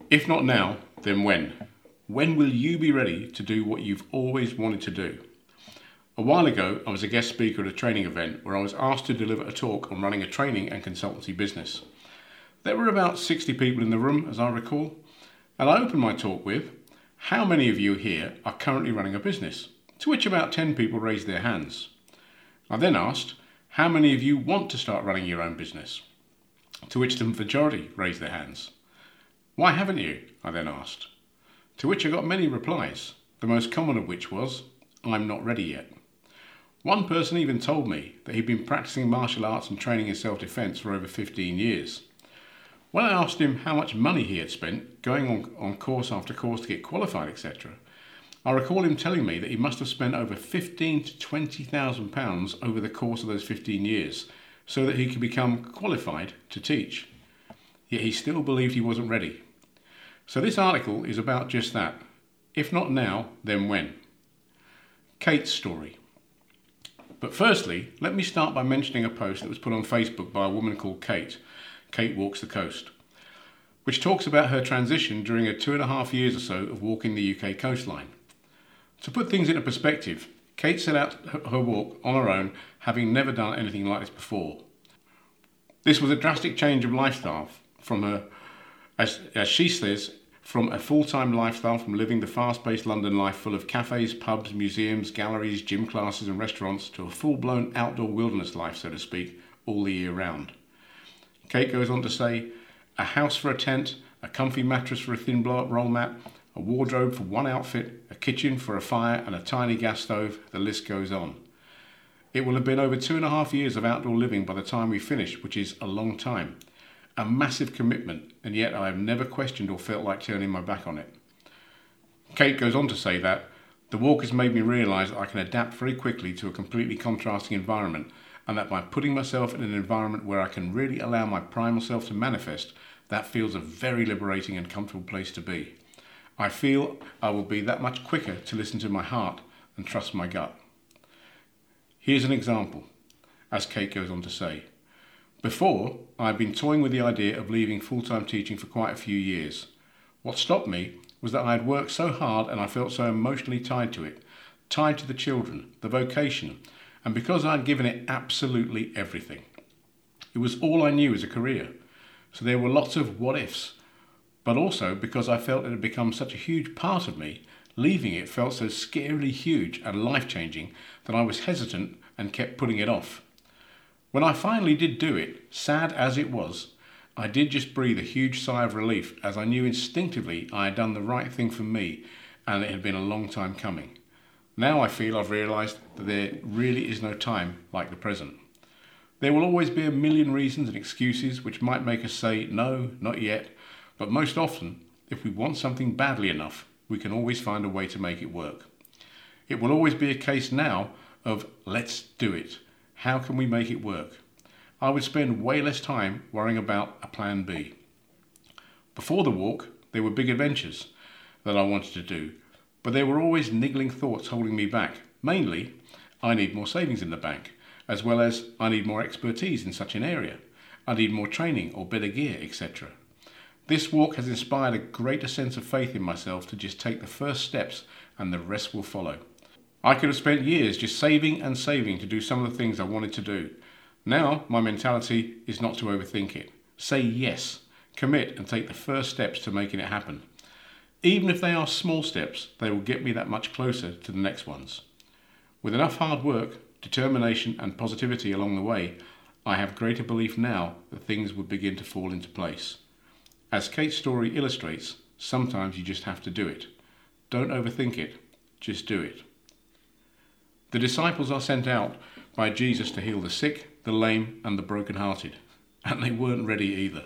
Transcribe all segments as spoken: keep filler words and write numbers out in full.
If not now, then when? When will you be ready to do what you've always wanted to do? A while ago, I was a guest speaker at a training event where I was asked to deliver a talk on running a training and consultancy business. There were about sixty people in the room, as I recall, and I opened my talk with, "How many of you here are currently running a business?" To which about ten people raised their hands. I then asked, "How many of you want to start running your own business?" To which the majority raised their hands. "Why haven't you?" I then asked. To which I got many replies, the most common of which was, "I'm not ready yet." One person even told me that he'd been practicing martial arts and training in self-defense for over fifteen years. When I asked him how much money he had spent going on, on course after course to get qualified, et cetera, I recall him telling me that he must have spent over fifteen to twenty thousand pounds over the course of those fifteen years so that he could become qualified to teach. Yet he still believed he wasn't ready. So this article is about just that. If not now, then when? Kate's story. But firstly, let me start by mentioning a post that was put on Facebook by a woman called Kate, Kate Walks the Coast, which talks about her transition during her two and a half years or so of walking the U K coastline. To put things into perspective, Kate set out her walk on her own, having never done anything like this before. This was a drastic change of lifestyle from her, as, as she says, from a full-time lifestyle from living the fast-paced London life full of cafes, pubs, museums, galleries, gym classes and restaurants to a full-blown outdoor wilderness life, so to speak, all the year round. Kate goes on to say, a house for a tent, a comfy mattress for a thin blow-up roll mat, a wardrobe for one outfit, a kitchen for a fire and a tiny gas stove, the list goes on. It will have been over two and a half years of outdoor living by the time we finish, which is a long time. A massive commitment, and yet I have never questioned or felt like turning my back on it. Kate goes on to say that the walk has made me realise that I can adapt very quickly to a completely contrasting environment, and that by putting myself in an environment where I can really allow my primal self to manifest, that feels a very liberating and comfortable place to be. I feel I will be that much quicker to listen to my heart and trust my gut. Here's an example, as Kate goes on to say. Before, I had been toying with the idea of leaving full-time teaching for quite a few years. What stopped me was that I had worked so hard and I felt so emotionally tied to it, tied to the children, the vocation, and because I had given it absolutely everything. It was all I knew as a career, so there were lots of what-ifs, but also because I felt it had become such a huge part of me, leaving it felt so scarily huge and life-changing that I was hesitant and kept putting it off. When I finally did do it, sad as it was, I did just breathe a huge sigh of relief as I knew instinctively I had done the right thing for me and it had been a long time coming. Now I feel I've realised that there really is no time like the present. There will always be a million reasons and excuses which might make us say, no, not yet, but most often, if we want something badly enough, we can always find a way to make it work. It will always be a case now of, let's do it. How can we make it work? I would spend way less time worrying about a plan B. Before the walk, there were big adventures that I wanted to do, but there were always niggling thoughts holding me back. Mainly, I need more savings in the bank, as well as I need more expertise in such an area. I need more training or better gear, et cetera. This walk has inspired a greater sense of faith in myself to just take the first steps and the rest will follow. I could have spent years just saving and saving to do some of the things I wanted to do. Now, my mentality is not to overthink it. Say yes, commit and take the first steps to making it happen. Even if they are small steps, they will get me that much closer to the next ones. With enough hard work, determination and positivity along the way, I have greater belief now that things will begin to fall into place. As Kate's story illustrates, sometimes you just have to do it. Don't overthink it, just do it. The disciples are sent out by Jesus to heal the sick, the lame and the brokenhearted, and they weren't ready either.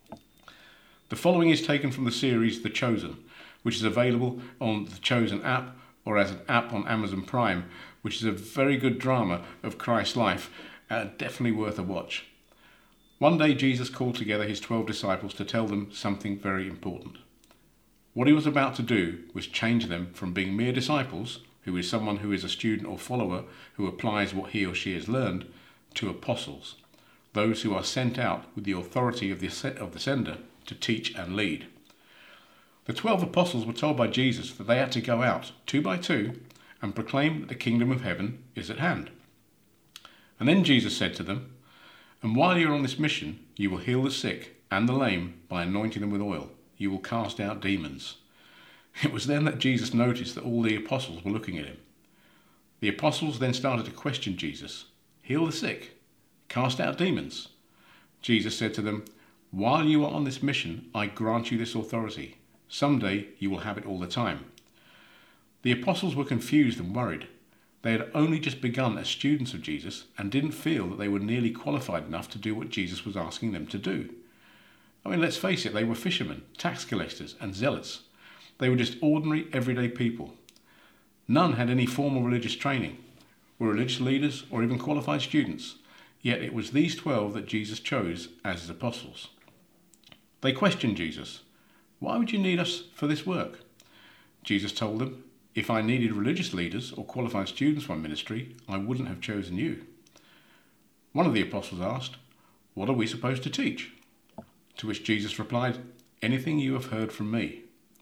The following is taken from the series The Chosen, which is available on the Chosen app or as an app on Amazon Prime, which is a very good drama of Christ's life and definitely worth a watch. One day Jesus called together his twelve disciples to tell them something very important. What he was about to do was change them from being mere disciples, who is someone who is a student or follower who applies what he or she has learned, to apostles, those who are sent out with the authority of the, of the sender to teach and lead. The twelve apostles were told by Jesus that they had to go out, two by two, and proclaim that the kingdom of heaven is at hand. And then Jesus said to them, "And while you are on this mission, you will heal the sick and the lame by anointing them with oil. You will cast out demons." It was then that Jesus noticed that all the apostles were looking at him. The apostles then started to question Jesus. Heal the sick, cast out demons. Jesus said to them, "While you are on this mission, I grant you this authority. Someday you will have it all the time." The apostles were confused and worried. They had only just begun as students of Jesus and didn't feel that they were nearly qualified enough to do what Jesus was asking them to do. I mean, let's face it, they were fishermen, tax collectors, and zealots. They were just ordinary, everyday people. None had any formal religious training, were religious leaders, or even qualified students. Yet it was these twelve that Jesus chose as his apostles. They questioned Jesus. "Why would you need us for this work?" Jesus told them, "If I needed religious leaders or qualified students for my ministry, I wouldn't have chosen you." One of the apostles asked, "What are we supposed to teach?" To which Jesus replied, "Anything you have heard from me."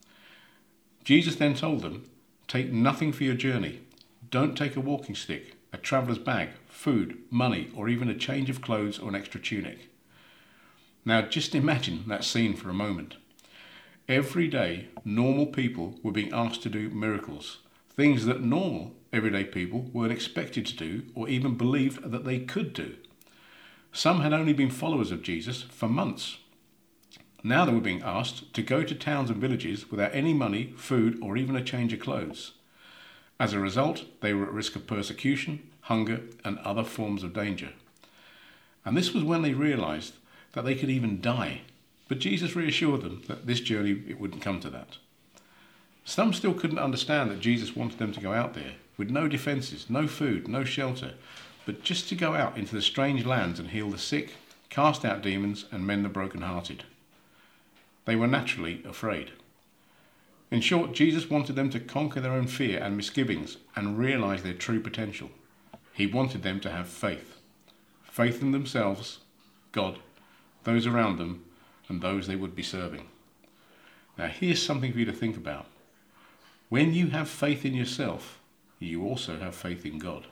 Jesus then told them, "Take nothing for your journey. Don't take a walking stick, a traveller's bag, food, money, or even a change of clothes or an extra tunic." Now just imagine that scene for a moment. Every day, normal people were being asked to do miracles, things that normal, everyday people weren't expected to do or even believed that they could do. Some had only been followers of Jesus for months. Now they were being asked to go to towns and villages without any money, food, or even a change of clothes. As a result, they were at risk of persecution, hunger, and other forms of danger. And this was when they realized that they could even die. But Jesus reassured them that this journey, it wouldn't come to that. Some still couldn't understand that Jesus wanted them to go out there with no defences, no food, no shelter, but just to go out into the strange lands and heal the sick, cast out demons, and mend the brokenhearted. They were naturally afraid. In short, Jesus wanted them to conquer their own fear and misgivings and realise their true potential. He wanted them to have faith. Faith in themselves, God, those around them, and those they would be serving. Now here's something for you to think about. When you have faith in yourself, you also have faith in God.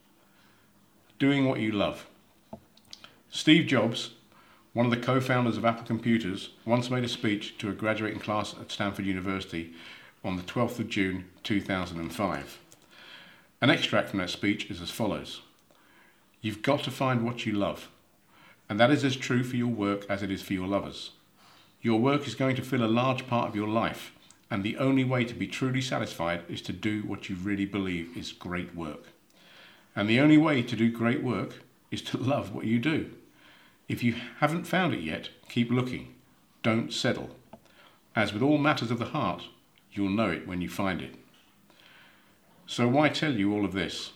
Doing what you love. Steve Jobs, one of the co-founders of Apple Computers, once made a speech to a graduating class at Stanford University on the twelfth of June two thousand five. An extract from that speech is as follows. "You've got to find what you love, and that is as true for your work as it is for your lovers. Your work is going to fill a large part of your life, and the only way to be truly satisfied is to do what you really believe is great work. And the only way to do great work is to love what you do. If you haven't found it yet, keep looking. Don't settle. As with all matters of the heart, you'll know it when you find it." So why tell you all of this?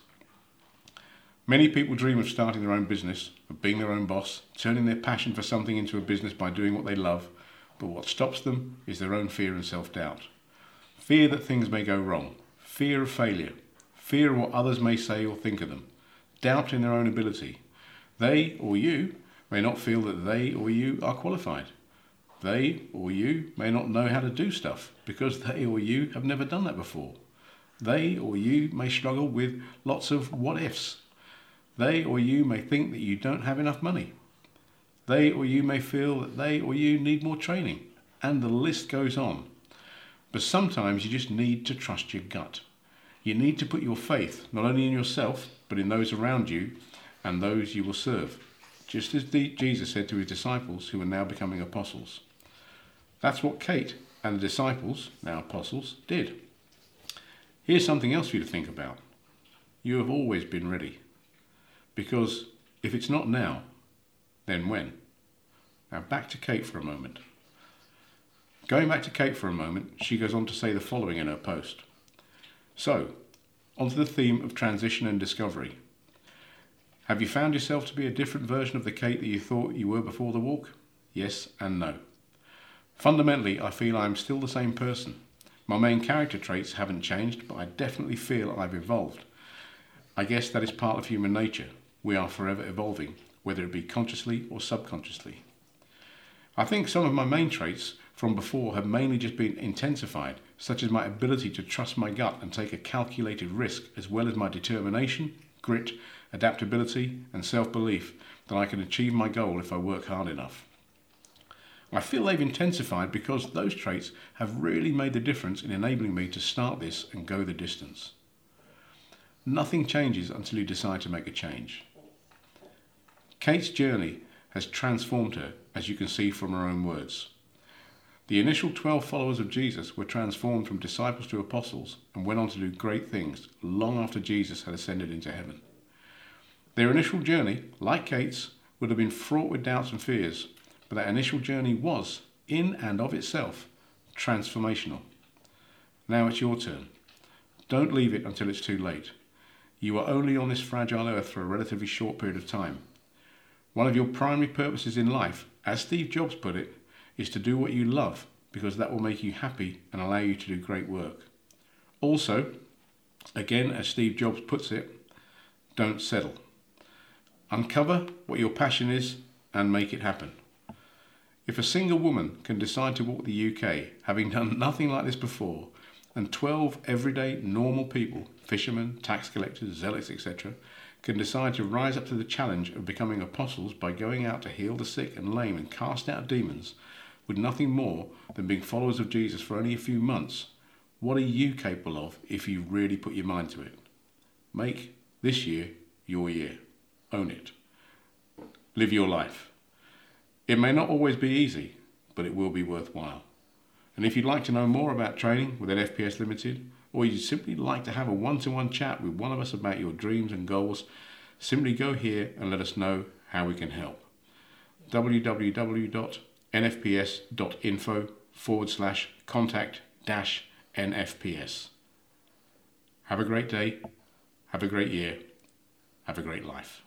Many people dream of starting their own business, of being their own boss, turning their passion for something into a business by doing what they love, but what stops them is their own fear and self-doubt. Fear that things may go wrong, fear of failure, fear of what others may say or think of them, doubt in their own ability. They or you may not feel that they or you are qualified. They or you may not know how to do stuff because they or you have never done that before. They or you may struggle with lots of what ifs. They or you may think that you don't have enough money. They or you may feel that they or you need more training, and the list goes on. But sometimes you just need to trust your gut. You need to put your faith not only in yourself, but in those around you and those you will serve, just as Jesus said to his disciples who are now becoming apostles. That's what Kate and the disciples, now apostles, did. Here's something else for you to think about. You have always been ready. Because if it's not now, then when? Now back to Kate for a moment. Going back to Kate for a moment, she goes on to say the following in her post. So, onto the theme of transition and discovery. Have you found yourself to be a different version of the Kate that you thought you were before the walk? Yes and no. Fundamentally, I feel I am still the same person. My main character traits haven't changed, but I definitely feel I've evolved. I guess that is part of human nature. We are forever evolving, whether it be consciously or subconsciously. I think some of my main traits from before have mainly just been intensified, such as my ability to trust my gut and take a calculated risk, as well as my determination, grit, adaptability, and self-belief that I can achieve my goal if I work hard enough. I feel they've intensified because those traits have really made the difference in enabling me to start this and go the distance. Nothing changes until you decide to make a change. Kate's journey has transformed her, as you can see from her own words. The initial twelve followers of Jesus were transformed from disciples to apostles and went on to do great things long after Jesus had ascended into heaven. Their initial journey, like Kate's, would have been fraught with doubts and fears, but that initial journey was, in and of itself, transformational. Now it's your turn. Don't leave it until it's too late. You are only on this fragile earth for a relatively short period of time. One of your primary purposes in life, as Steve Jobs put it, is to do what you love, because that will make you happy and allow you to do great work. Also, again, as Steve Jobs puts it, don't settle. Uncover what your passion is and make it happen. If a single woman can decide to walk the U K, having done nothing like this before, and twelve everyday normal people, fishermen, tax collectors, zealots, et cetera, can decide to rise up to the challenge of becoming apostles by going out to heal the sick and lame and cast out demons, with nothing more than being followers of Jesus for only a few months, what are you capable of if you really put your mind to it? Make this year your year. Own it. Live your life. It may not always be easy, but it will be worthwhile. And if you'd like to know more about training with N F P S Limited, or you'd simply like to have a one-to-one chat with one of us about your dreams and goals, simply go here and let us know how we can help. www.nfps.info forward slash contact dash NFPS. Have a great day. Have a great year. Have a great life.